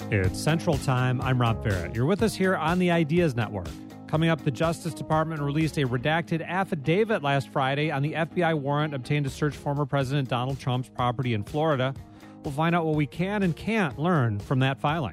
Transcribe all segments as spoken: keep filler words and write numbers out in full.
It's Central Time. I'm Rob Barrett. You're with us here on the Ideas Network. Coming up, the Justice Department released a redacted affidavit last Friday on the F B I warrant obtained to search former President Donald Trump's property in Florida. We'll find out what we can and can't learn from that filing.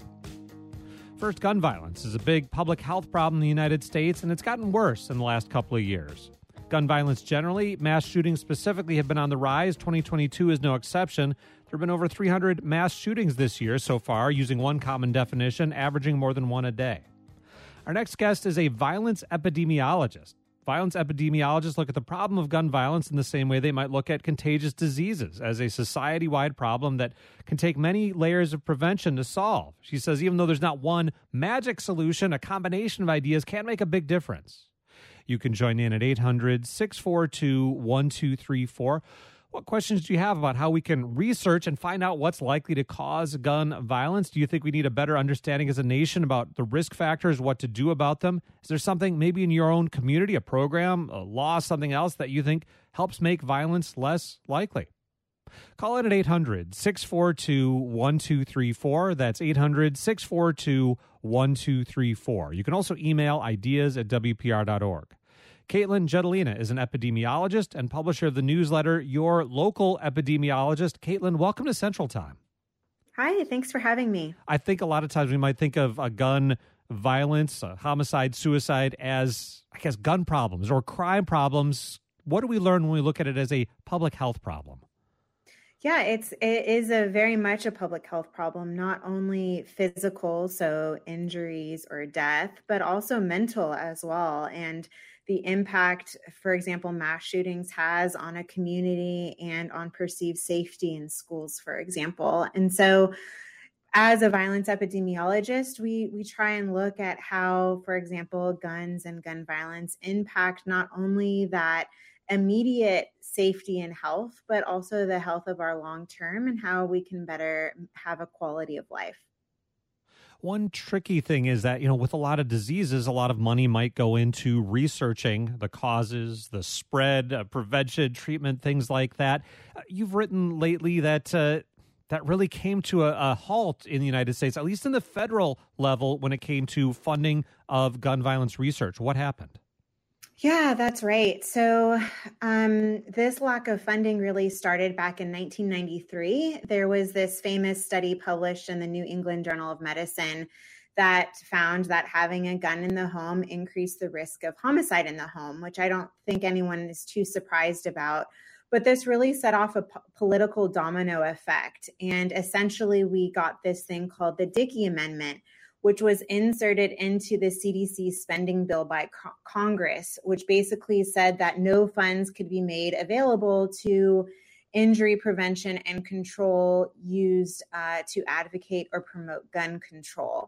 First, gun violence is a big public health problem in the United States, and it's gotten worse in the last couple of years. Gun violence generally, mass shootings specifically, have been on the rise. twenty twenty-two is no exception. There have been over three hundred mass shootings this year so far, using one common definition, averaging more than one a day. Our next guest is a violence epidemiologist. Violence epidemiologists look at the problem of gun violence in the same way they might look at contagious diseases, as a society-wide problem that can take many layers of prevention to solve. She says even though there's not one magic solution, a combination of ideas can make a big difference. You can join in at eight hundred, six four two, one two three four. What questions do you have about how we can research and find out what's likely to cause gun violence? Do you think we need a better understanding as a nation about the risk factors, what to do about them? Is there something maybe in your own community, a program, a law, something else that you think helps make violence less likely? Call in at eight hundred, six four two, one two three four. That's eight hundred, six four two, one two three four. You can also email ideas at w p r dot org. Caitlin Jetelina is an epidemiologist and publisher of the newsletter Your Local Epidemiologist. Caitlin, welcome to Central Time. Hi, thanks for having me. I think a lot of times we might think of a gun violence, a homicide, suicide as, I guess, gun problems or crime problems. What do we learn when we look at it as a public health problem? Yeah, it's it is a very much a public health problem, not only physical, so injuries or death, but also mental as well. And the impact, for example, mass shootings has on a community and on perceived safety in schools, for example. And so as a violence epidemiologist, we we try and look at how, for example, guns and gun violence impact not only that immediate safety and health, but also the health of our long term and how we can better have a quality of life. One tricky thing is that, you know, with a lot of diseases, a lot of money might go into researching the causes, the spread, uh, prevention, treatment, things like that. Uh, you've written lately that uh, that really came to a, a halt in the United States, at least in the federal level, when it came to funding of gun violence research. What happened? Yeah, that's right. So um, this lack of funding really started back in nineteen ninety-three. There was this famous study published in the New England Journal of Medicine that found that having a gun in the home increased the risk of homicide in the home, which I don't think anyone is too surprised about. But this really set off a po- political domino effect. And essentially, we got this thing called the Dickey Amendment, which was inserted into the C D C spending bill by co- Congress, which basically said that no funds could be made available to injury prevention and control used uh, to advocate or promote gun control.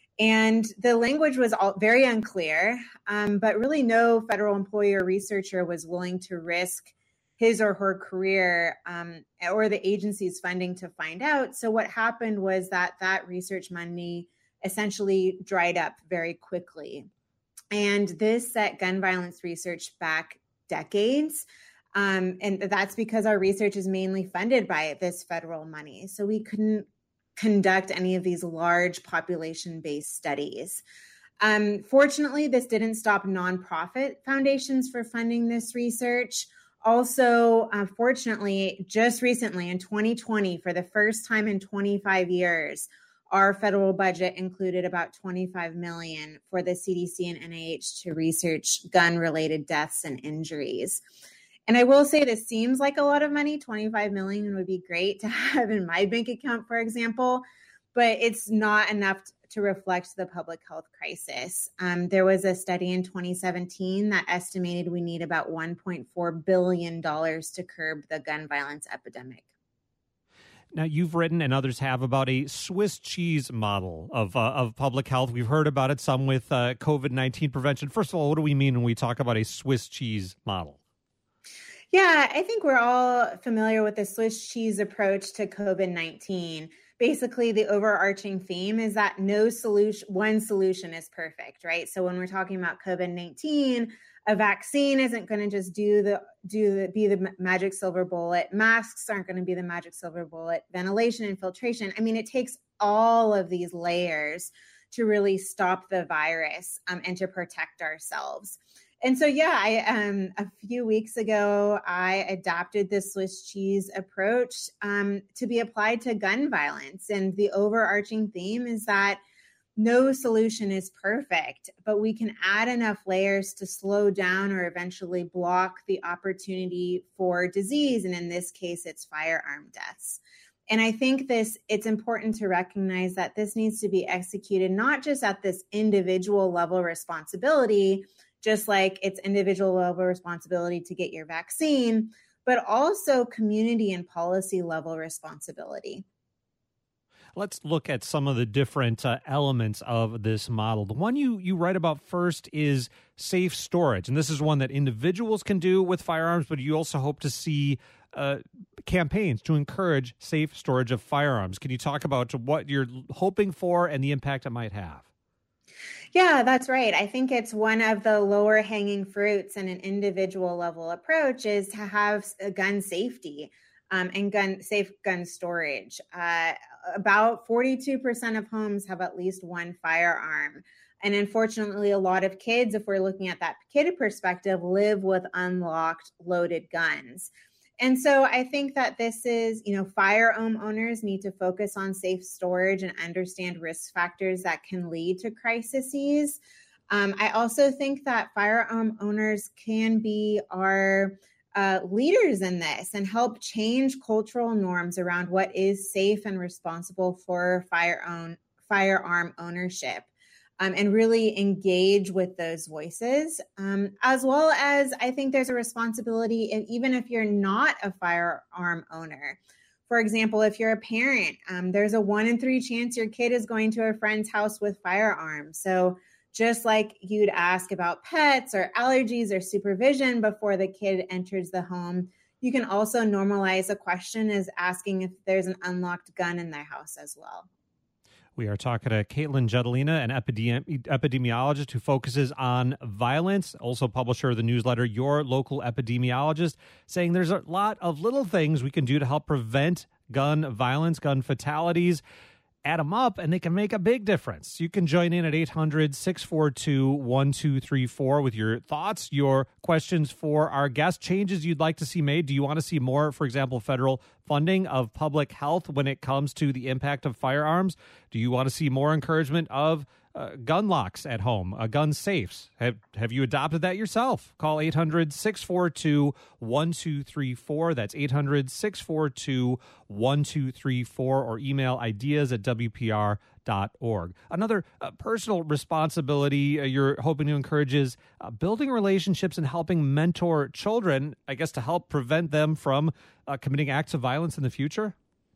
And the language was all very unclear, um, but really no federal employee or researcher was willing to risk his or her career um, or the agency's funding to find out. So what happened was that that research money essentially dried up very quickly. And this set gun violence research back decades. Um, and that's because our research is mainly funded by this federal money. So we couldn't conduct any of these large population-based studies. Um, fortunately, this didn't stop nonprofit foundations for funding this research. Also, uh, fortunately, just recently in twenty twenty, for the first time in twenty-five years, our federal budget included about twenty-five million dollars for the C D C and N I H to research gun-related deaths and injuries. And I will say this seems like a lot of money. twenty-five million dollars would be great to have in my bank account, for example, but it's not enough to reflect the public health crisis. Um, there was a study in twenty seventeen that estimated we need about one point four billion dollars to curb the gun violence epidemic. Now, you've written and others have about a Swiss cheese model of uh, of public health. We've heard about it some with uh, COVID nineteen prevention. First of all, what do we mean when we talk about a Swiss cheese model? Yeah, I think we're all familiar with the Swiss cheese approach to COVID nineteen. Basically, the overarching theme is that no solution, one solution is perfect, right? So when we're talking about COVID nineteen, a vaccine isn't going to just do the do the, be the magic silver bullet. Masks aren't going to be the magic silver bullet. Ventilation and filtration. I mean, it takes all of these layers to really stop the virus um, and to protect ourselves. And so, yeah, I um, a few weeks ago, I adopted the Swiss cheese approach um, to be applied to gun violence. And the overarching theme is that no solution is perfect, but we can add enough layers to slow down or eventually block the opportunity for disease. And in this case, it's firearm deaths. And I think this, it's important to recognize that this needs to be executed not just at this individual level responsibility, just like it's individual level responsibility to get your vaccine, but also community and policy level responsibility. Let's look at some of the different uh, elements of this model. The one you, you write about first is safe storage. And this is one that individuals can do with firearms, but you also hope to see uh, campaigns to encourage safe storage of firearms. Can you talk about what you're hoping for and the impact it might have? Yeah, that's right. I think it's one of the lower hanging fruits in an individual level approach is to have a gun safety um, and gun safe gun storage. Uh, about forty-two percent of homes have at least one firearm. And unfortunately, a lot of kids, if we're looking at that kid perspective, live with unlocked loaded guns. And so I think that this is, you know, firearm owners need to focus on safe storage and understand risk factors that can lead to crises. Um, I also think that firearm owners can be our uh, leaders in this and help change cultural norms around what is safe and responsible for firearm, firearm ownership. Um, and really engage with those voices, um, as well as I think there's a responsibility, if, even if you're not a firearm owner. For example, if you're a parent, um, there's a one in three chance your kid is going to a friend's house with firearms. So just like you'd ask about pets or allergies or supervision before the kid enters the home, you can also normalize a question as asking if there's an unlocked gun in their house as well. We are talking to Caitlin Jetelina, an epidemi- epidemiologist who focuses on violence, also publisher of the newsletter Your Local Epidemiologist, saying there's a lot of little things we can do to help prevent gun violence, gun fatalities. Add them up, and they can make a big difference. You can join in at eight hundred, six four two, one two three four with your thoughts, your questions for our guest, changes you'd like to see made. Do you want to see more, for example, federal funding of public health when it comes to the impact of firearms? Do you want to see more encouragement of uh, gun locks at home, uh, gun safes? Have, have you adopted that yourself? Call eight hundred, six four two, one two three four. That's eight hundred, six four two, one two three four, or email ideas at w p r dot org. Another uh, personal responsibility uh, you're hoping to encourage is uh, building relationships and helping mentor children, I guess, to help prevent them from uh, committing acts of violence in the future.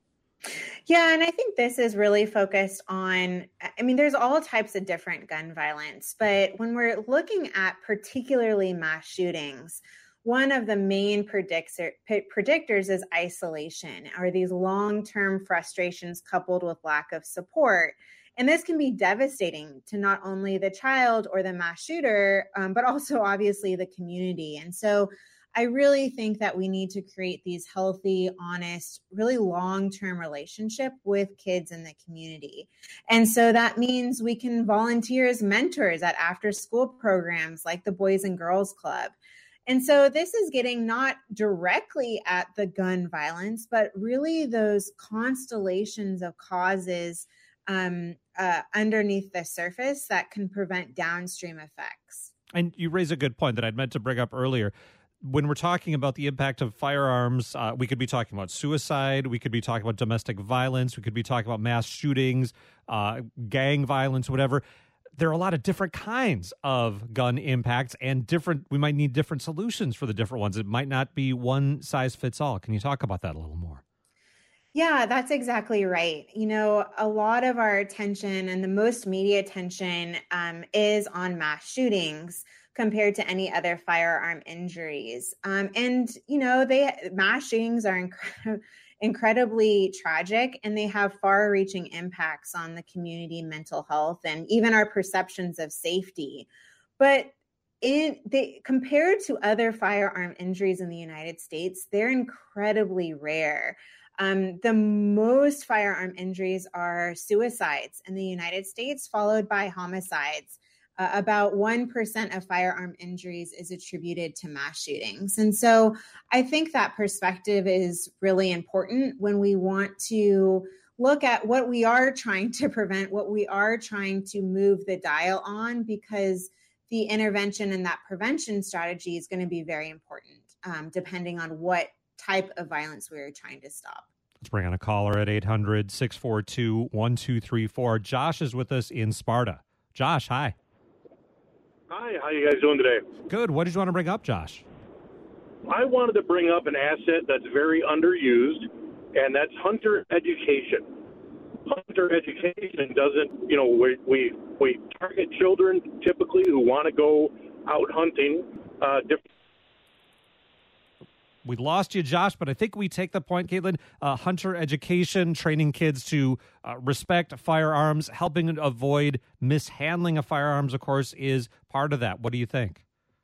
Yeah, and I think this is really focused on, I mean, there's all types of different gun violence, but when we're looking at particularly mass shootings, one of the main predictor, predictors is isolation, or these long-term frustrations coupled with lack of support. And this can be devastating to not only the child or the mass shooter, um, but also obviously the community. And so I really think that we need to create these healthy, honest, really long-term relationship with kids in the community. And so that means we can volunteer as mentors at after-school programs like the Boys and Girls Club. And so this is getting not directly at the gun violence, but really those constellations of causes um, uh, underneath the surface that can prevent downstream effects. And you raise a good point that I'd meant to bring up earlier. When we're talking about the impact of firearms, uh, we could be talking about suicide. We could be talking about domestic violence. We could be talking about mass shootings, uh, gang violence, whatever. There are a lot of different kinds of gun impacts and different, we might need different solutions for the different ones. It might not be one size fits all. Can you talk about that a little more? Yeah, that's exactly right. You know, a lot of our attention and the most media attention um, is on mass shootings compared to any other firearm injuries. Um, and, you know, they mass shootings are incredible. incredibly tragic, and they have far-reaching impacts on the community mental health and even our perceptions of safety. But in they compared to other firearm injuries in the United States, they're incredibly rare. Um, the most firearm injuries are suicides in the United States, followed by homicides. Uh, about one percent of firearm injuries is attributed to mass shootings. And so I think that perspective is really important when we want to look at what we are trying to prevent, what we are trying to move the dial on, because the intervention and that prevention strategy is going to be very important, um, depending on what type of violence we're trying to stop. Let's bring on a caller at eight hundred, six four two, one two three four. Josh is with us in Sparta. Josh, hi. Hi, how you guys doing today? Good. What did you want to bring up, Josh? I wanted to bring up an asset that's very underused, and that's hunter education. Hunter education doesn't, you know, we we, we target children typically who want to go out hunting. Uh, different. We lost you, Josh, but I think we take the point, Caitlin. Uh, hunter education, training kids to uh, respect firearms, helping avoid mishandling of firearms, of course, is part of that. What do you think?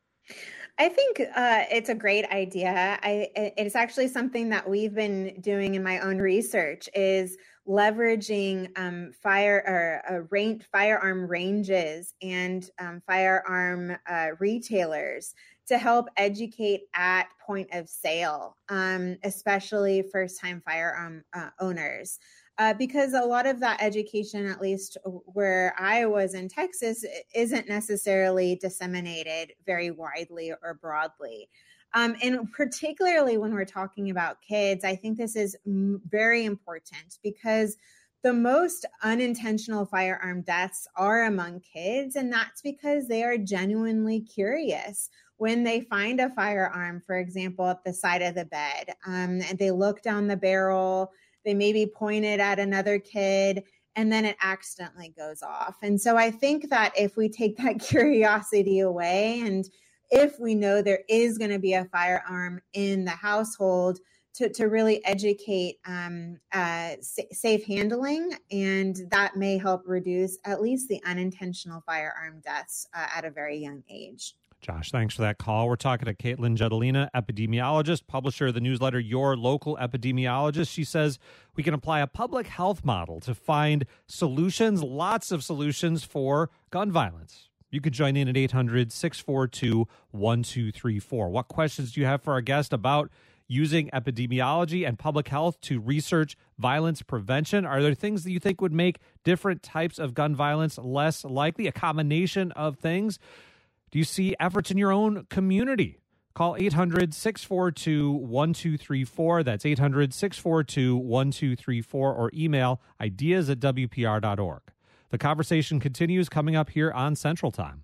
I think uh, it's a great idea. I, it's actually something that we've been doing in my own research, is leveraging um, fire or uh, range, firearm ranges and um, firearm uh, retailers to help educate at point of sale, um, especially first-time firearm uh, owners. Uh, because a lot of that education, at least where I was in Texas, isn't necessarily disseminated very widely or broadly. Um, and particularly when we're talking about kids, I think this is m- very important, because the most unintentional firearm deaths are among kids, and that's because they are genuinely curious. When they find a firearm, for example, at the side of the bed, um, and they look down the barrel, they maybe point it at another kid, and then it accidentally goes off. And so I think that if we take that curiosity away, and if we know there is going to be a firearm in the household, to, to really educate um, uh, sa- safe handling, and that may help reduce at least the unintentional firearm deaths uh, at a very young age. Josh, thanks for that call. We're talking to Caitlin Jetelina, epidemiologist, publisher of the newsletter Your Local Epidemiologist. She says we can apply a public health model to find solutions, lots of solutions for gun violence. You could join in at eight hundred, six four two, one two three four. What questions do you have for our guest about using epidemiology and public health to research violence prevention? Are there things that you think would make different types of gun violence less likely? A combination of things? Do you see efforts in your own community? Call eight hundred, six four two, one two three four. That's eight hundred, six four two, one two three four, or email ideas at W P R dot org. The conversation continues coming up here on Central Time.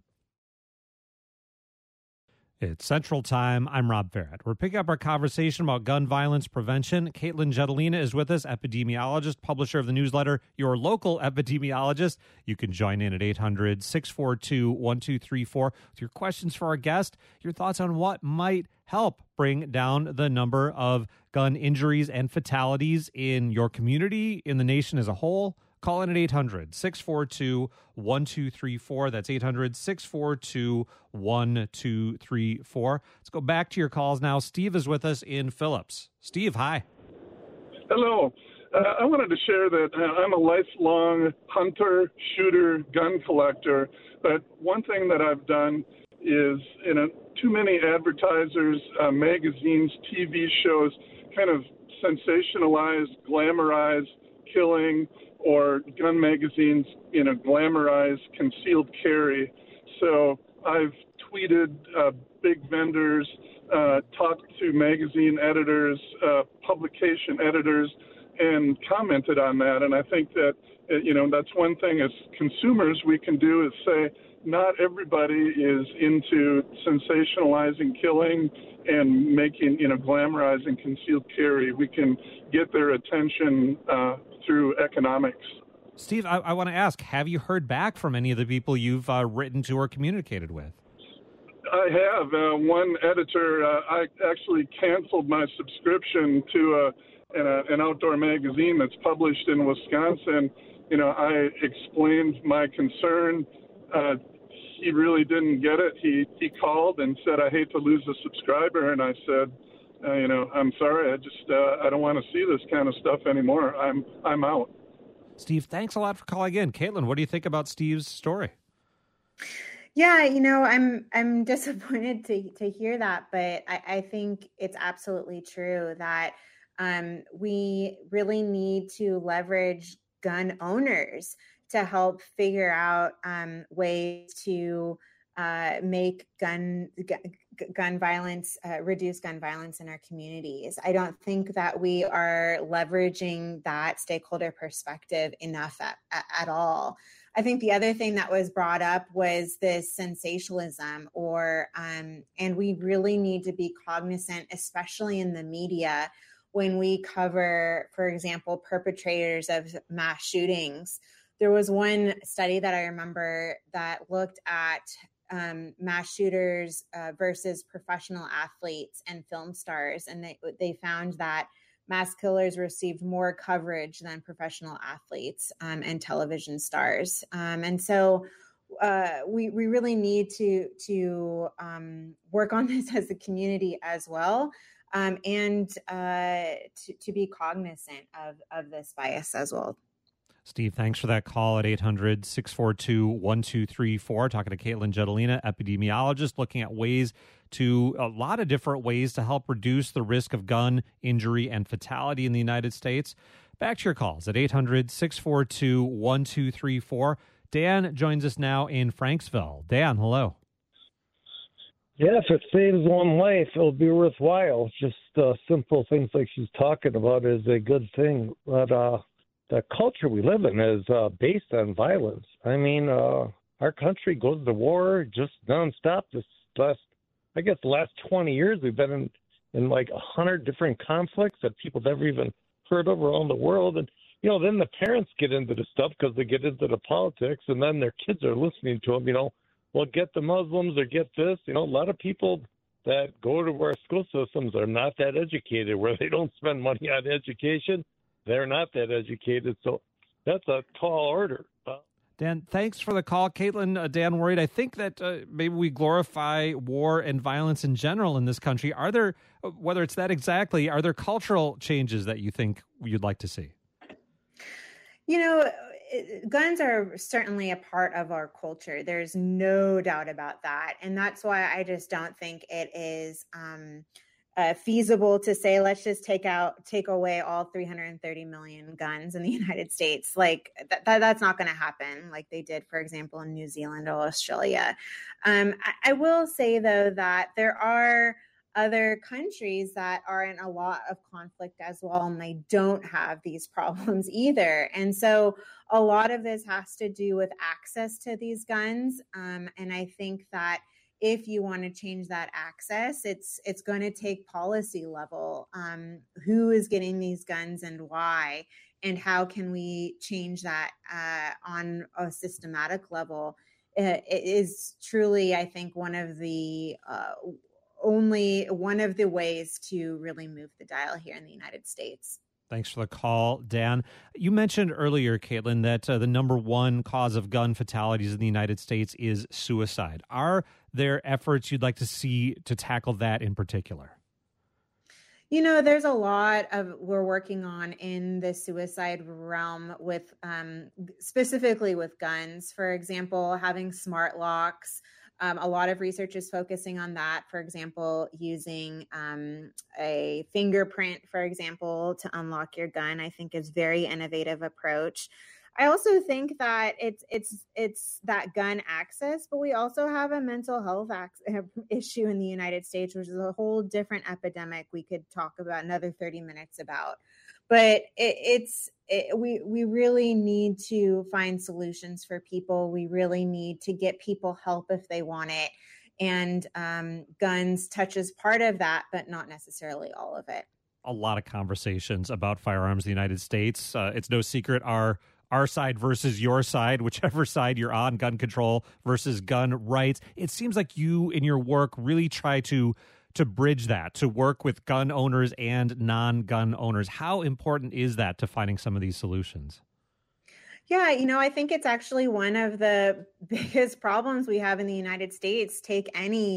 It's Central Time. I'm Rob Barrett. We're picking up our conversation about gun violence prevention. Caitlin Jetelina is with us, epidemiologist, publisher of the newsletter Your Local Epidemiologist. You can join in at eight hundred, six four two, one two three four with your questions for our guest, your thoughts on what might help bring down the number of gun injuries and fatalities in your community, in the nation as a whole. Call in at eight hundred, six four two, one two three four. That's eight hundred, six four two, one two three four. Let's go back to your calls now. Steve is with us in Phillips. Steve, hi. Hello. Uh, I wanted to share that uh, I'm a lifelong hunter, shooter, gun collector. But one thing that I've done is, in a, too many advertisers, uh, magazines, T V shows kind of sensationalize, glamorize killing, or gun magazines, you know, glamorize concealed carry. So I've tweeted uh, big vendors, uh, talked to magazine editors, uh, publication editors, and commented on that. And I think that, you know, that's one thing as consumers we can do is say, not everybody is into sensationalizing killing and making, you know, glamorizing concealed carry. We can get their attention uh, through economics. Steve, I, I want to ask, have you heard back from any of the people you've uh, written to or communicated with? I have. Uh, one editor, uh, I actually canceled my subscription to a, an, a, an outdoor magazine that's published in Wisconsin. You know, I explained my concern. Uh, he really didn't get it. He he called and said, I hate to lose a subscriber. And I said, uh, you know, I'm sorry. I just uh, I don't want to see this kind of stuff anymore. I'm I'm out. Steve, thanks a lot for calling in. Caitlin, what do you think about Steve's story? Yeah, you know, I'm I'm disappointed to to hear that, but I, I think it's absolutely true that um, we really need to leverage gun owners to help figure out um, ways to uh, make gun gu- gun violence, uh, reduce gun violence in our communities. I don't think that we are leveraging that stakeholder perspective enough at, at, at all. I think the other thing that was brought up was this sensationalism, or um, and we really need to be cognizant, especially in the media, when we cover, for example, perpetrators of mass shootings. There was one study that I remember that looked at um, mass shooters uh, versus professional athletes and film stars, and they they found that mass killers received more coverage than professional athletes um, and television stars. Um, and so uh, we we really need to to um, work on this as a community as well, um, and uh, to, to be cognizant of, of this bias as well. Steve, thanks for that call at eight hundred, six four two, one two three four. Talking to Caitlin Jetelina, epidemiologist, looking at ways to a lot of different ways to help reduce the risk of gun injury and fatality in the United States. Back to your calls at eight hundred, six four two, one two three four. Dan joins us now in Franksville. Dan, hello. Yeah, if it saves one life, it'll be worthwhile. Just uh, simple things like she's talking about is a good thing. But uh, the culture we live in is uh, based on violence. I mean, uh, our country goes to war just nonstop. This last, I guess, the last twenty years, we've been in, in like a hundred different conflicts that people never even heard of around the world. And, you know, then the parents get into the stuff because they get into the politics, and then their kids are listening to them, you know, well, get the Muslims or get this. You know, a lot of people that go to our school systems are not that educated, where they don't spend money on education. They're not that educated. So that's a tall order. Uh, Dan, thanks for the call. Caitlin, uh, Dan worried. I think that uh, maybe we glorify war and violence in general in this country. Are there, whether it's that exactly, are there cultural changes that you think you'd like to see? You know, guns are certainly a part of our culture. There's no doubt about that. And that's why I just don't think it is um, uh, feasible to say, let's just take out, take away all three hundred thirty million guns in the United States. Like th- th- that's not going to happen like they did, for example, in New Zealand or Australia. Um, I-, I will say, though, that there are other countries that are in a lot of conflict as well, and they don't have these problems either. And so a lot of this has to do with access to these guns. Um, and I think that if you want to change that access, it's it's going to take policy level. Um, who is getting these guns and why? And how can we change that uh, on a systematic level? It is truly, I think, one of the uh, only one of the ways to really move the dial here in the United States. Thanks for the call, Dan. You mentioned earlier, Caitlin, that uh, the number one cause of gun fatalities in the United States is suicide. Are there efforts you'd like to see to tackle that in particular? You know, there's a lot of we're working on in the suicide realm with um, specifically with guns. For example, having smart locks. Um, a lot of research is focusing on that. For example, using um, a fingerprint, for example, to unlock your gun, I think is very innovative approach. I also think that it's it's it's that gun access, but we also have a mental health ac- issue in the United States, which is a whole different epidemic we could talk about another thirty minutes about. But it, it's it, we we really need to find solutions for people. We really need to get people help if they want it. And um, guns touches part of that, but not necessarily all of it. A lot of conversations about firearms in the United States. Uh, it's no secret our our side versus your side, whichever side you're on, gun control versus gun rights. It seems like you in your work really try to to bridge that, to work with gun owners and non-gun owners. How important is that to finding some of these solutions? Yeah, you know, I think it's actually one of the biggest problems we have in the United States. Take any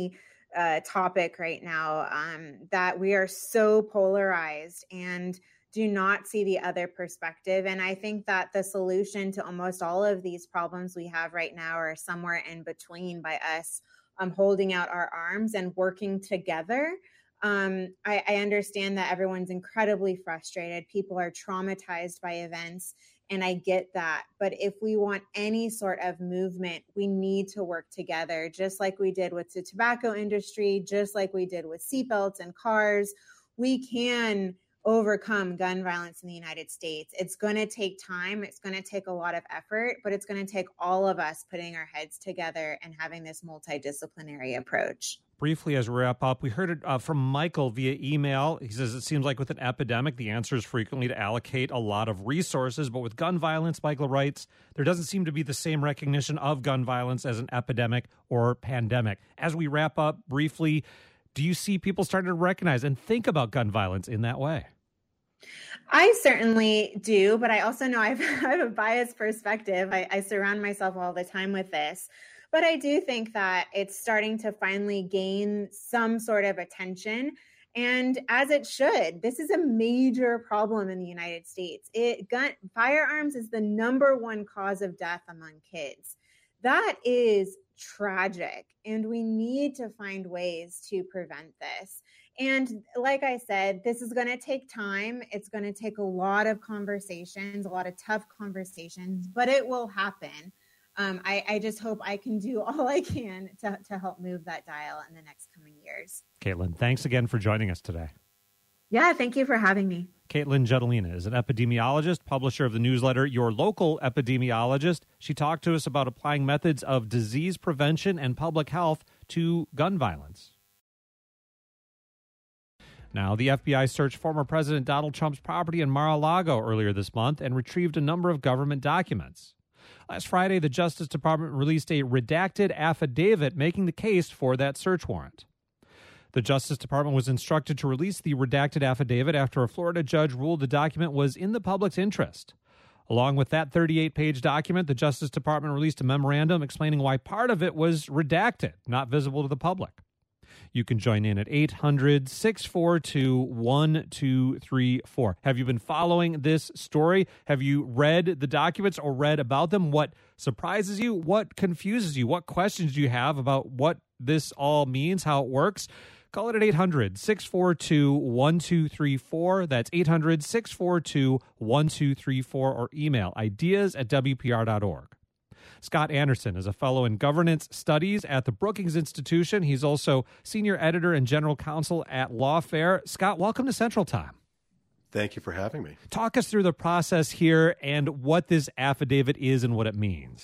uh, topic right now, um, that we are so polarized and do not see the other perspective. And I think that the solution to almost all of these problems we have right now are somewhere in between, by us um, holding out our arms and working together. Um, I, I understand that everyone's incredibly frustrated. People are traumatized by events, and I get that. But if we want any sort of movement, we need to work together, just like we did with the tobacco industry, just like we did with seatbelts and cars. We can overcome gun violence in the United States. It's going to take time. It's going to take a lot of effort, but it's going to take all of us putting our heads together and having this multidisciplinary approach. Briefly, as we wrap up, we heard it uh, from Michael via email. He says it seems like with an epidemic, the answer is frequently to allocate a lot of resources. But with gun violence, Michael writes, there doesn't seem to be the same recognition of gun violence as an epidemic or pandemic. As we wrap up briefly, do you see people starting to recognize and think about gun violence in that way? I certainly do, but I also know I've, I have a biased perspective. I, I surround myself all the time with this. But I do think that it's starting to finally gain some sort of attention, and as it should. This is a major problem in the United States. It gun firearms is the number one cause of death among kids. That is tragic, and we need to find ways to prevent this. And like I said, this is going to take time. It's going to take a lot of conversations, a lot of tough conversations, but it will happen. Um, I, I just hope I can do all I can to, to help move that dial in the next coming years. Caitlin, thanks again for joining us today. Yeah, thank you for having me. Caitlin Jetelina is an epidemiologist, publisher of the newsletter Your Local Epidemiologist. She talked to us about applying methods of disease prevention and public health to gun violence. Now, the F B I searched former President Donald Trump's property in Mar-a-Lago earlier this month and retrieved a number of government documents. Last Friday, the Justice Department released a redacted affidavit making the case for that search warrant. The Justice Department was instructed to release the redacted affidavit after a Florida judge ruled the document was in the public's interest. Along with that thirty-eight page document, the Justice Department released a memorandum explaining why part of it was redacted, not visible to the public. You can join in at eight hundred, six four two, one two three four. Have you been following this story? Have you read the documents or read about them? What surprises you? What confuses you? What questions do you have about what this all means, how it works? Call it at eight hundred, six four two, one two three four. That's eight hundred, six four two, one two three four, or email ideas at w p r dot org. Scott Anderson is a fellow in governance studies at the Brookings Institution. He's also senior editor and general counsel at Lawfare. Scott, welcome to Central Time. Thank you for having me. Talk us through the process here and what this affidavit is and what it means.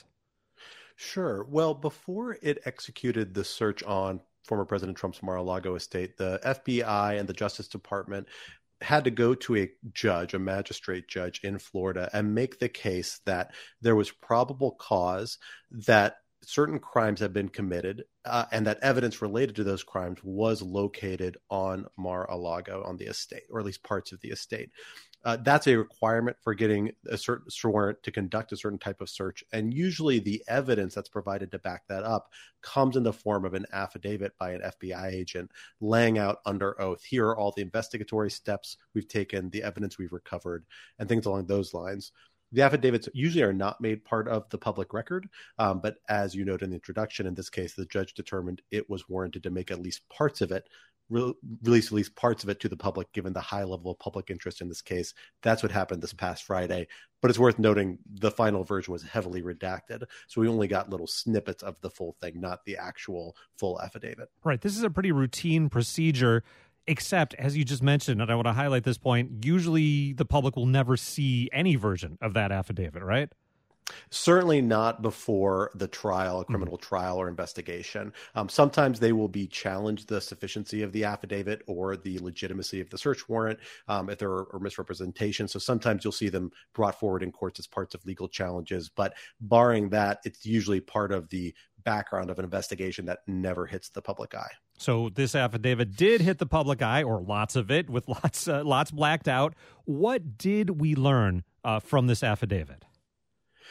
Sure. Well, before it executed the search on former President Trump's Mar-a-Lago estate, the F B I and the Justice Department had to go to a judge, a magistrate judge in Florida, and make the case that there was probable cause that certain crimes had been committed uh, and that evidence related to those crimes was located on Mar-a-Lago, on the estate, or at least parts of the estate. Uh, that's a requirement for getting a certain warrant to conduct a certain type of search. And usually the evidence that's provided to back that up comes in the form of an affidavit by an F B I agent laying out under oath, here are all the investigatory steps we've taken, the evidence we've recovered, and things along those lines. The affidavits usually are not made part of the public record, um, but as you noted in the introduction, in this case, the judge determined it was warranted to make at least parts of it Re- release at least parts of it to the public, given the high level of public interest in this case. That's what happened this past Friday. But it's worth noting the final version was heavily redacted. So we only got little snippets of the full thing, not the actual full affidavit. Right. This is a pretty routine procedure, except, as you just mentioned, and I want to highlight this point, usually the public will never see any version of that affidavit, right? Certainly not before the trial, a criminal mm-hmm. trial or investigation. Um, sometimes they will be challenged the sufficiency of the affidavit or the legitimacy of the search warrant um, if there are, are misrepresentations. So sometimes you'll see them brought forward in courts as parts of legal challenges. But barring that, it's usually part of the background of an investigation that never hits the public eye. So this affidavit did hit the public eye, or lots of it, with lots uh, lots blacked out. What did we learn uh, from this affidavit?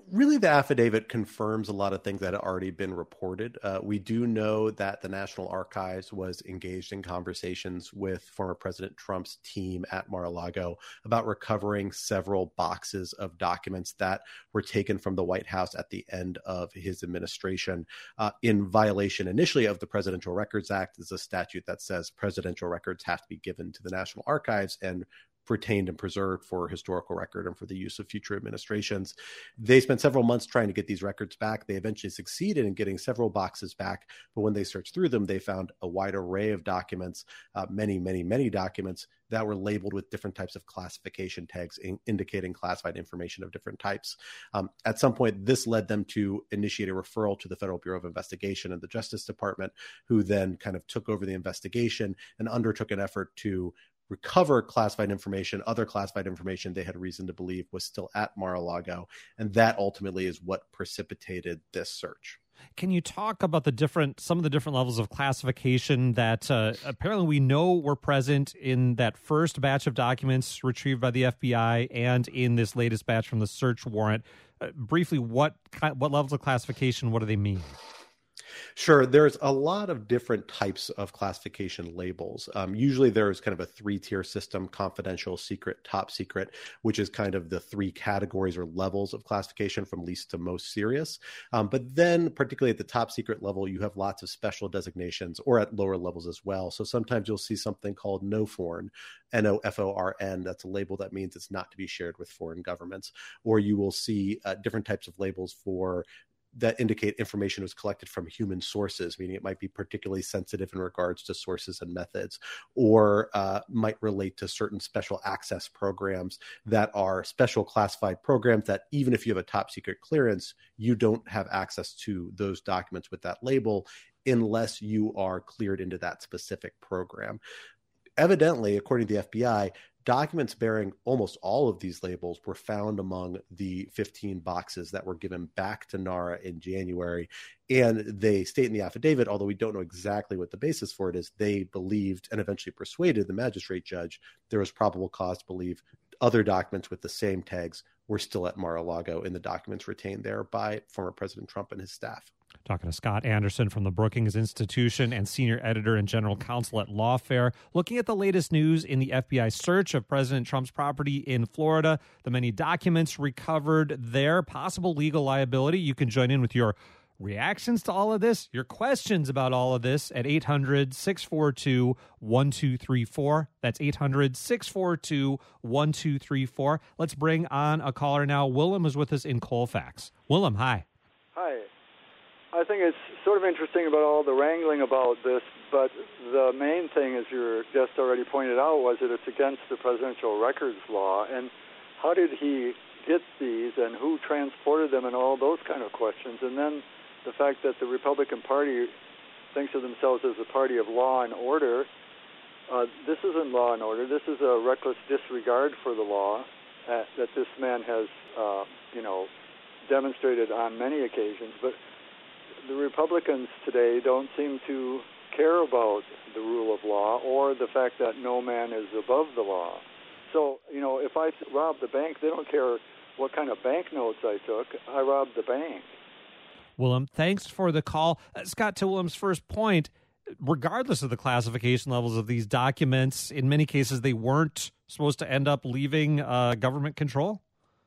Really, the affidavit confirms a lot of things that had already been reported. Uh, we do know that the National Archives was engaged in conversations with former President Trump's team at Mar-a-Lago about recovering several boxes of documents that were taken from the White House at the end of his administration uh, in violation initially of the Presidential Records Act. There's a statute that says presidential records have to be given to the National Archives and retained and preserved for historical record and for the use of future administrations. They spent several months trying to get these records back. They eventually succeeded in getting several boxes back, but when they searched through them, they found a wide array of documents, uh, many, many, many documents that were labeled with different types of classification tags in, indicating classified information of different types. Um, at some point, this led them to initiate a referral to the Federal Bureau of Investigation and the Justice Department, who then kind of took over the investigation and undertook an effort to recover classified information, other classified information they had reason to believe was still at Mar-a-Lago. And that ultimately is what precipitated this search. Can you talk about the different, some of the different levels of classification that uh, apparently we know were present in that first batch of documents retrieved by the F B I and in this latest batch from the search warrant? Uh, briefly, what what levels of classification, what do they mean? Sure. There's a lot of different types of classification labels. Um, usually there's kind of a three-tier system: confidential, secret, top secret, which is kind of the three categories or levels of classification from least to most serious. Um, but then particularly at the top secret level, you have lots of special designations, or at lower levels as well. So sometimes you'll see something called no foreign, N O F O R N. That's a label that means it's not to be shared with foreign governments. Or you will see uh, different types of labels for that indicate information was collected from human sources, meaning it might be particularly sensitive in regards to sources and methods, or uh, might relate to certain special access programs that are special classified programs that even if you have a top secret clearance, you don't have access to those documents with that label unless you are cleared into that specific program. Evidently, according to the F B I, documents bearing almost all of these labels were found among the fifteen boxes that were given back to NARA in January. And they state in the affidavit, although we don't know exactly what the basis for it is, they believed and eventually persuaded the magistrate judge there was probable cause to believe other documents with the same tags were still at Mar-a-Lago in the documents retained there by former President Trump and his staff. Talking to Scott Anderson from the Brookings Institution and senior editor and general counsel at Lawfare, looking at the latest news in the F B I search of President Trump's property in Florida, the many documents recovered there, possible legal liability. You can join in with your reactions to all of this, your questions about all of this at eight hundred, six four two, one two three four. That's eight hundred, six four two, one two three four. Let's bring on a caller now. Willem is with us in Colfax. Willem, hi. Hi. I think it's sort of interesting about all the wrangling about this, but the main thing, as your guest already pointed out, was that it's against the Presidential Records Law. And how did he get these, and who transported them, and all those kind of questions. And then the fact that the Republican Party thinks of themselves as a party of law and order. Uh, this isn't law and order. This is a reckless disregard for the law uh, that this man has, uh, you know, demonstrated on many occasions. But the Republicans today don't seem to care about the rule of law or the fact that no man is above the law. So, you know, if I rob the bank, they don't care what kind of banknotes I took. I robbed the bank. Willem, thanks for the call. Uh, Scott, to Willem's first point, regardless of the classification levels of these documents, in many cases they weren't supposed to end up leaving uh, government control?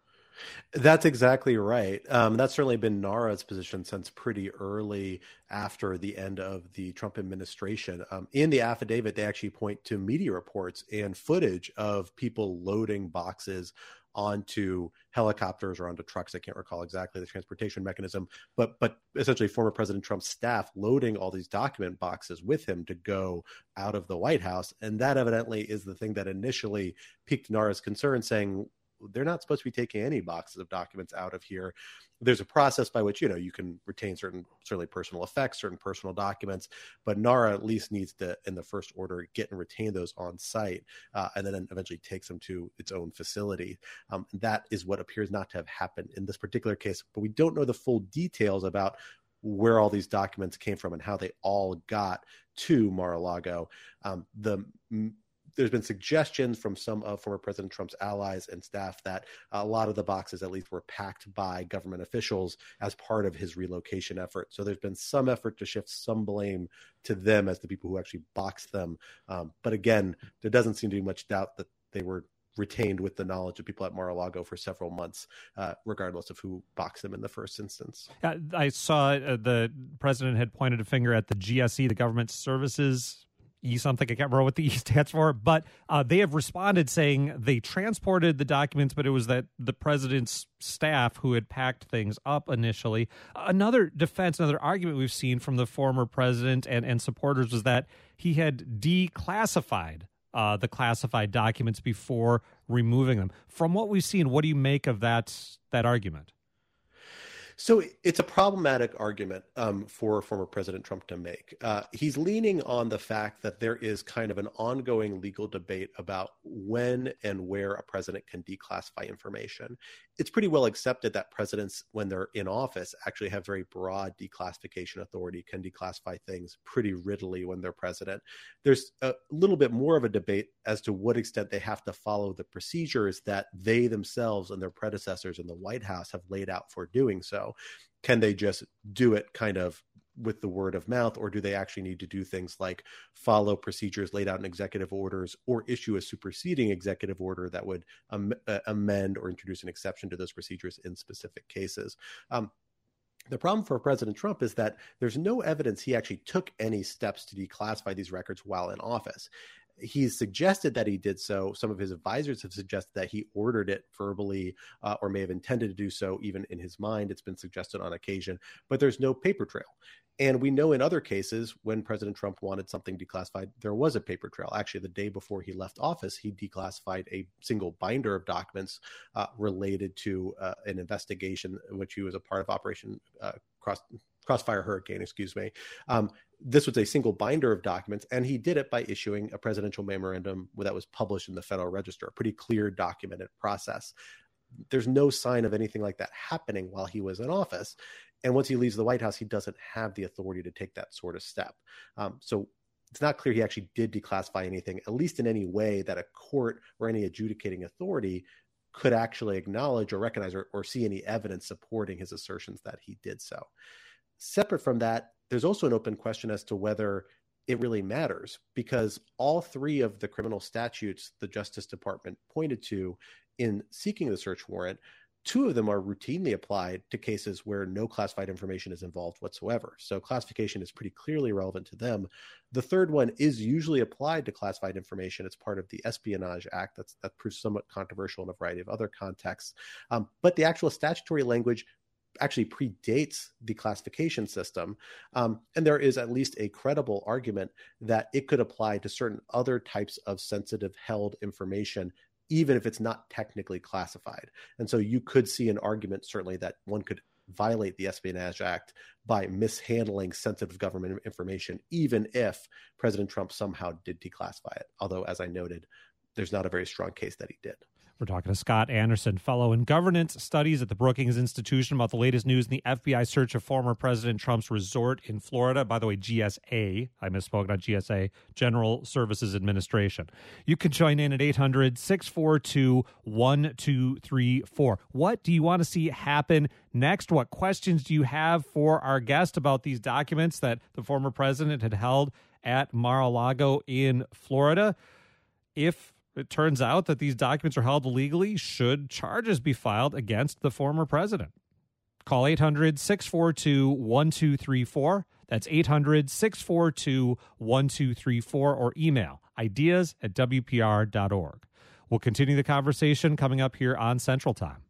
That's exactly right. Um, that's certainly been NARA's position since pretty early after the end of the Trump administration. Um, in the affidavit, they actually point to media reports and footage of people loading boxes onto helicopters or onto trucks. I can't recall exactly the transportation mechanism, but but essentially former President Trump's staff loading all these document boxes with him to go out of the White House. And that evidently is the thing that initially piqued NARA's concern, saying, they're not supposed to be taking any boxes of documents out of here. There's a process by which, you know, you can retain certain, certainly personal effects, certain personal documents, but NARA at least needs to, in the first order, get and retain those on site, uh, and then eventually takes them to its own facility. Um, and that is what appears not to have happened in this particular case, but we don't know the full details about where all these documents came from and how they all got to Mar-a-Lago. Um, the there's been suggestions from some of former President Trump's allies and staff that a lot of the boxes, at least, were packed by government officials as part of his relocation effort. So there's been some effort to shift some blame to them as the people who actually boxed them. Um, but again, there doesn't seem to be much doubt that they were retained with the knowledge of people at Mar-a-Lago for several months, uh, regardless of who boxed them in the first instance. Uh, I saw uh, the president had pointed a finger at the G S E, the Government Services E something. I can't remember what the E stands for, but uh, they have responded saying they transported the documents, but it was that the president's staff who had packed things up initially. Another defense, another argument we've seen from the former president and, and supporters was that he had declassified Uh, the classified documents before removing them. From what we've seen, what do you make of that that argument? So it's a problematic argument um, for former President Trump to make. Uh, he's leaning on the fact that there is kind of an ongoing legal debate about when and where a president can declassify information. It's pretty well accepted that presidents, when they're in office, actually have very broad declassification authority, can declassify things pretty readily when they're president. There's a little bit more of a debate as to what extent they have to follow the procedures that they themselves and their predecessors in the White House have laid out for doing so. Can they just do it kind of with the word of mouth, or do they actually need to do things like follow procedures laid out in executive orders or issue a superseding executive order that would am- uh, amend or introduce an exception to those procedures in specific cases? Um, The problem for President Trump is that there's no evidence he actually took any steps to declassify these records while in office. He's suggested that he did so. Some of his advisors have suggested that he ordered it verbally uh, or may have intended to do so even in his mind. It's been suggested on occasion, but there's no paper trail. And we know in other cases when President Trump wanted something declassified, there was a paper trail. Actually, the day before he left office, he declassified a single binder of documents uh, related to uh, an investigation in which he was a part of Operation uh, Cross, Crossfire Hurricane, excuse me. Um, This was a single binder of documents, and he did it by issuing a presidential memorandum that was published in the Federal Register, a pretty clear documented process. There's no sign of anything like that happening while he was in office. And once he leaves the White House, he doesn't have the authority to take that sort of step. Um, so it's not clear he actually did declassify anything, at least in any way that a court or any adjudicating authority could actually acknowledge or recognize or, or see any evidence supporting his assertions that he did so. Separate from that, there's also an open question as to whether it really matters, because all three of the criminal statutes the Justice Department pointed to in seeking the search warrant, two of them are routinely applied to cases where no classified information is involved whatsoever. So classification is pretty clearly relevant to them. The third one is usually applied to classified information. It's part of the Espionage Act. That's, that proves somewhat controversial in a variety of other contexts. Um, but the actual statutory language actually predates the classification system. Um, and there is at least a credible argument that it could apply to certain other types of sensitive held information, even if it's not technically classified. And so you could see an argument, certainly, that one could violate the Espionage Act by mishandling sensitive government information, even if President Trump somehow did declassify it. Although, as I noted, there's not a very strong case that he did. We're talking to Scott Anderson, fellow in governance studies at the Brookings Institution, about the latest news in the F B I search of former President Trump's resort in Florida. By the way, G S A, I misspoke, not G S A, General Services Administration. You can join in at eight hundred, six four two, one two three four. What do you want to see happen next? What questions do you have for our guest about these documents that the former president had held at Mar-a-Lago in Florida? If it turns out that these documents are held illegally, should charges be filed against the former president? Call eight hundred, six four two, one two three four. That's eight hundred, six four two, one two three four, or email ideas at w p r dot org. We'll continue the conversation coming up here on Central Time.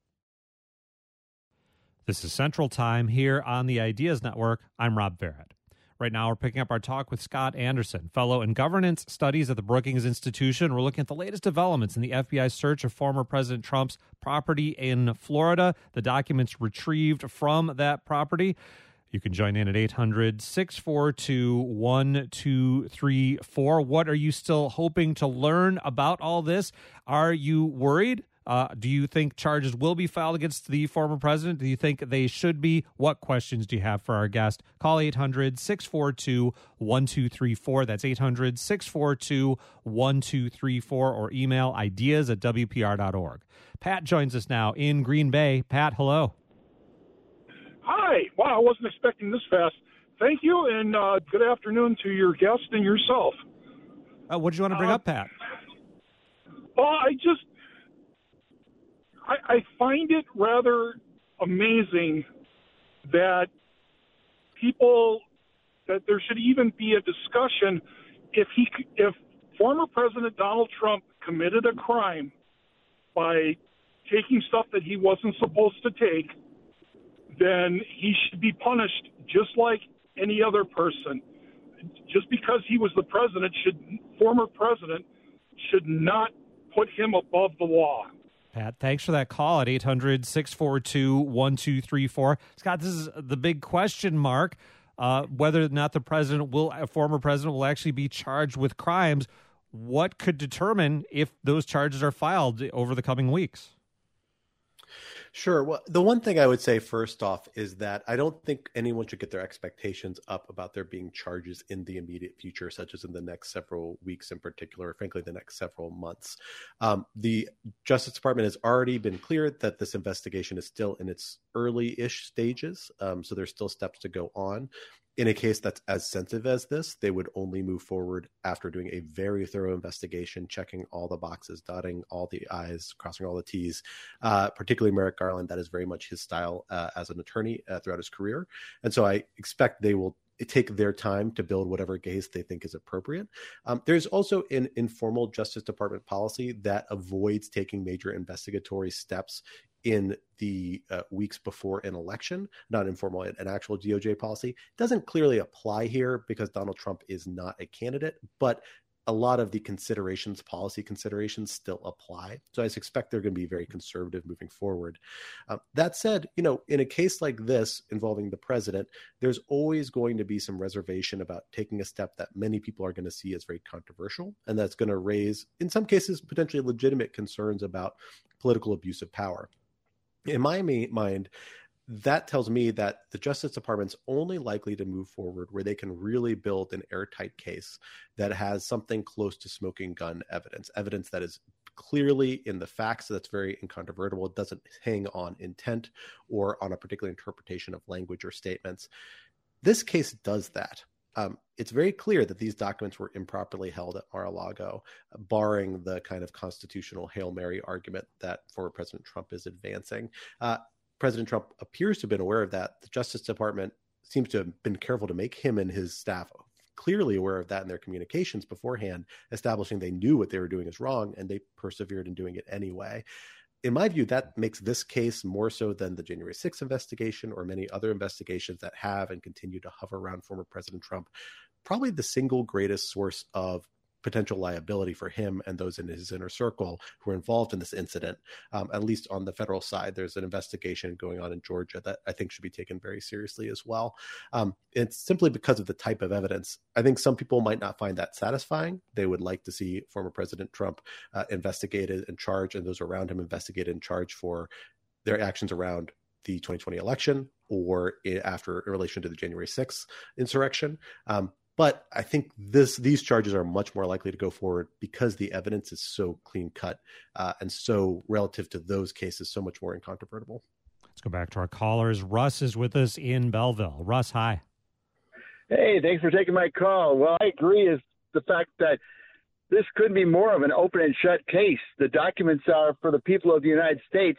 This is Central Time here on the Ideas Network. I'm Rob Barrett. Right now, we're picking up our talk with Scott Anderson, fellow in governance studies at the Brookings Institution. We're looking at the latest developments in the F B I search of former President Trump's property in Florida, the documents retrieved from that property. You can join in at eight hundred, six four two, one two three four. What are you still hoping to learn about all this? Are you worried Uh, do you think charges will be filed against the former president? Do you think they should be? What questions do you have for our guest? Call eight hundred, six four two, one two three four. That's eight hundred, six four two, one two three four, or email ideas at w p r dot org. Pat joins us now in Green Bay. Pat, hello. Hi. Wow, I wasn't expecting this fast. Thank you, and uh, good afternoon to your guest and yourself. Uh, what did you want to bring uh, up, Pat? Well, I just, I, I find it rather amazing that people, that there should even be a discussion if he, if former President Donald Trump committed a crime by taking stuff that he wasn't supposed to take, then he should be punished just like any other person. Just because he was the president, should former president should not put him above the law. Pat, thanks for that call at eight hundred, six four two, one two three four. Scott, this is the big question mark, uh, whether or not the president will, a former president will actually be charged with crimes. What could determine if those charges are filed over the coming weeks? Sure. Well, the one thing I would say first off is that I don't think anyone should get their expectations up about there being charges in the immediate future, such as in the next several weeks in particular, or frankly, the next several months. Um, the Justice Department has already been clear that this investigation is still in its early-ish stages, um, so there's still steps to go on. In a case that's as sensitive as this, they would only move forward after doing a very thorough investigation, checking all the boxes, dotting all the I's, crossing all the T's, uh, particularly Merrick Garland. That is very much his style uh, as an attorney uh, throughout his career. And so I expect they will take their time to build whatever case they think is appropriate. Um, there's also an informal Justice Department policy that avoids taking major investigatory steps in the uh, weeks before an election, not informal, an actual D O J policy. Doesn't clearly apply here because Donald Trump is not a candidate, but a lot of the considerations, policy considerations still apply. So I suspect they're going to be very conservative moving forward. Uh, that said, you know, in a case like this involving the president, there's always going to be some reservation about taking a step that many people are going to see as very controversial. And that's going to raise, in some cases, potentially legitimate concerns about political abuse of power. In my mind, that tells me that the Justice Department's only likely to move forward where they can really build an airtight case that has something close to smoking gun evidence, evidence that is clearly in the facts, that's very incontrovertible. It doesn't hang on intent or on a particular interpretation of language or statements. This case does that. Um, it's very clear that these documents were improperly held at Mar-a-Lago, barring the kind of constitutional Hail Mary argument that former President Trump is advancing. Uh, President Trump appears to have been aware of that. The Justice Department seems to have been careful to make him and his staff clearly aware of that in their communications beforehand, establishing they knew what they were doing is wrong, and they persevered in doing it anyway. In my view, that makes this case more so than the January sixth investigation or many other investigations that have and continue to hover around former President Trump, probably the single greatest source of potential liability for him and those in his inner circle who are involved in this incident. Um, at least on the federal side, there's an investigation going on in Georgia that I think should be taken very seriously as well. Um, it's simply because of the type of evidence. I think some people might not find that satisfying. They would like to see former President Trump uh, investigated and charged, and those around him investigated and charged for their actions around the twenty twenty election or after in relation to the January sixth insurrection. Um, But I think this these charges are much more likely to go forward because the evidence is so clean cut uh, and so relative to those cases, so much more incontrovertible. Let's go back to our callers. Russ is with us in Belleville. Russ, hi. Hey, thanks for taking my call. Well, I agree is the fact that this could be more of an open and shut case. The documents are for the people of the United States,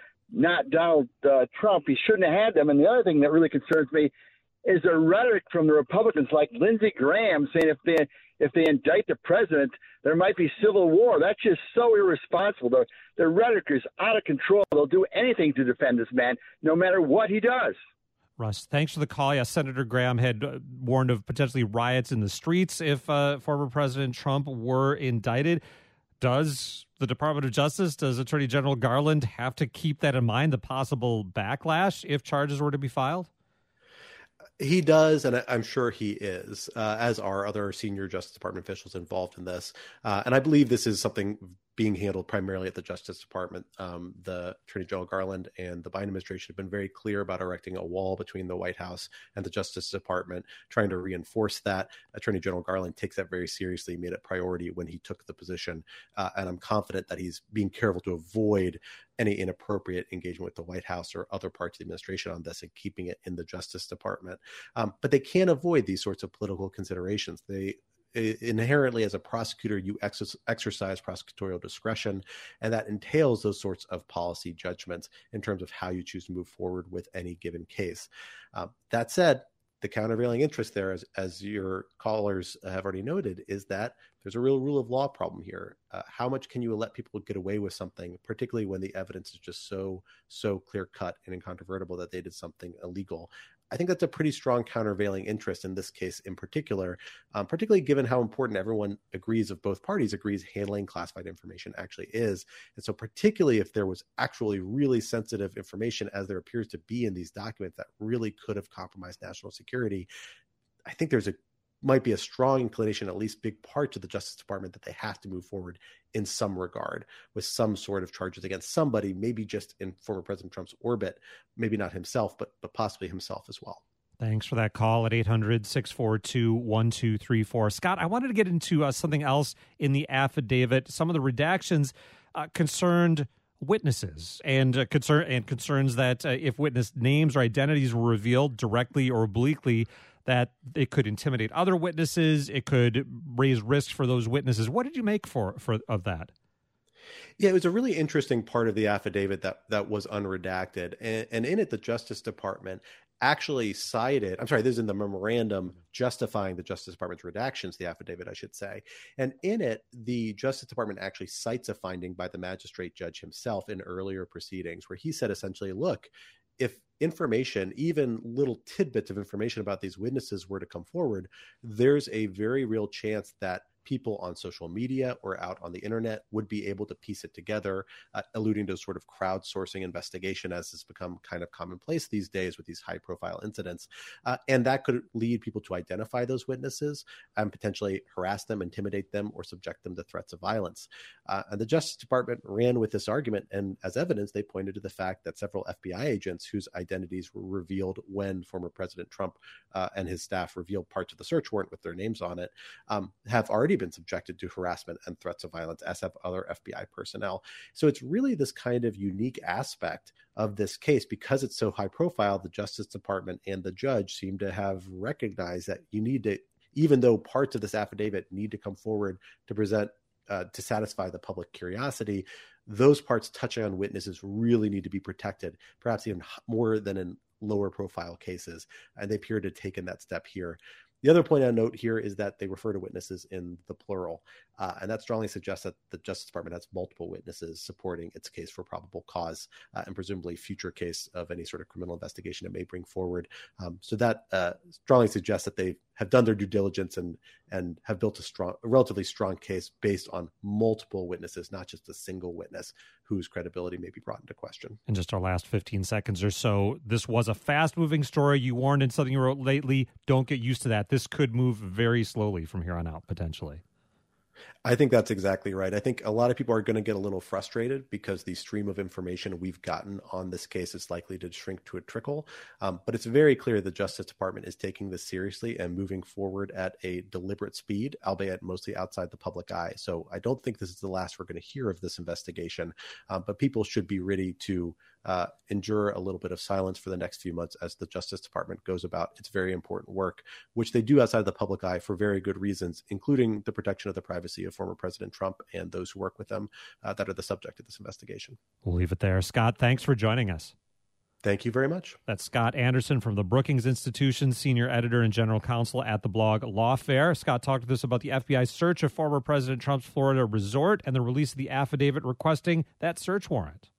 not Donald uh, Trump. He shouldn't have had them. And the other thing that really concerns me is the rhetoric from the Republicans like Lindsey Graham saying if they if they indict the president, there might be civil war. That's just so irresponsible. The, the rhetoric is out of control. They'll do anything to defend this man, no matter what he does. Russ, thanks for the call. Yeah, Senator Graham had uh, warned of potentially riots in the streets if uh, former President Trump were indicted. Does the Department of Justice, does Attorney General Garland have to keep that in mind, the possible backlash if charges were to be filed? He does, and I'm sure he is, uh, as are other senior Justice Department officials involved in this. Uh, and I believe this is something being handled primarily at the Justice Department. Um, the Attorney General Garland and the Biden administration have been very clear about erecting a wall between the White House and the Justice Department, trying to reinforce that. Attorney General Garland takes that very seriously, made it a priority when he took the position. Uh, and I'm confident that he's being careful to avoid any inappropriate engagement with the White House or other parts of the administration on this and keeping it in the Justice Department. Um, but they can't avoid these sorts of political considerations. They inherently, as a prosecutor, you ex- exercise prosecutorial discretion, and that entails those sorts of policy judgments in terms of how you choose to move forward with any given case. Um, that said, the countervailing interest there, as, as your callers have already noted, is that there's a real rule of law problem here. Uh, how much can you let people get away with something, particularly when the evidence is just so, so clear-cut and incontrovertible that they did something illegal? I think that's a pretty strong countervailing interest in this case in particular, um, particularly given how important everyone agrees of both parties agrees handling classified information actually is. And so particularly if there was actually really sensitive information, as there appears to be in these documents, that really could have compromised national security, I think there's a might be a strong inclination, at least big parts of the Justice Department, that they have to move forward in some regard with some sort of charges against somebody, maybe just in former President Trump's orbit, maybe not himself, but but possibly himself as well. Thanks for that call at eight hundred, six four two, one two three four. Scott, I wanted to get into uh, something else in the affidavit. Some of the redactions uh, concerned witnesses and uh, concern and concerns that uh, if witness names or identities were revealed directly or obliquely, that it could intimidate other witnesses, it could raise risks for those witnesses. What did you make for, for of that? Yeah, it was a really interesting part of the affidavit that, that was unredacted. And, and in it, the Justice Department actually cited, I'm sorry, this is in the memorandum justifying the Justice Department's redactions, the affidavit, I should say. And in it, the Justice Department actually cites a finding by the magistrate judge himself in earlier proceedings, where he said essentially, look, if information, even little tidbits of information about these witnesses were to come forward, there's a very real chance that people on social media or out on the internet would be able to piece it together, uh, alluding to sort of crowdsourcing investigation as has become kind of commonplace these days with these high profile incidents. Uh, and that could lead people to identify those witnesses and potentially harass them, intimidate them, or subject them to threats of violence. Uh, and the Justice Department ran with this argument. And as evidence, they pointed to the fact that several F B I agents whose identities were revealed when former President Trump uh, and his staff revealed parts of the search warrant with their names on it um, have already been subjected to harassment and threats of violence, as have other F B I personnel. So it's really this kind of unique aspect of this case. Because it's so high profile, the Justice Department and the judge seem to have recognized that you need to, even though parts of this affidavit need to come forward to present, uh, to satisfy the public curiosity, those parts touching on witnesses really need to be protected, perhaps even more than in lower profile cases. And they appear to have taken that step here. The other point I note here is that they refer to witnesses in the plural, uh, and that strongly suggests that the Justice Department has multiple witnesses supporting its case for probable cause uh, and presumably future case of any sort of criminal investigation it may bring forward. Um, so that uh, strongly suggests that they have done their due diligence and and have built a strong, a relatively strong case based on multiple witnesses, not just a single witness whose credibility may be brought into question. In just our last fifteen seconds or so, this was a fast-moving story. You warned in something you wrote lately, don't get used to that. This could move very slowly from here on out, potentially. I think that's exactly right. I think a lot of people are going to get a little frustrated because the stream of information we've gotten on this case is likely to shrink to a trickle. Um, but it's very clear the Justice Department is taking this seriously and moving forward at a deliberate speed, albeit mostly outside the public eye. So I don't think this is the last we're going to hear of this investigation, um, but people should be ready to uh, endure a little bit of silence for the next few months as the Justice Department goes about its very important work, which they do outside the public eye for very good reasons, including the protection of the privacy of former President Trump and those who work with them uh, that are the subject of this investigation. We'll leave it there. Scott, thanks for joining us. Thank you very much. That's Scott Anderson from the Brookings Institution, senior editor and general counsel at the blog Lawfare. Scott talked to us about the F B I's search of former President Trump's Florida resort and the release of the affidavit requesting that search warrant.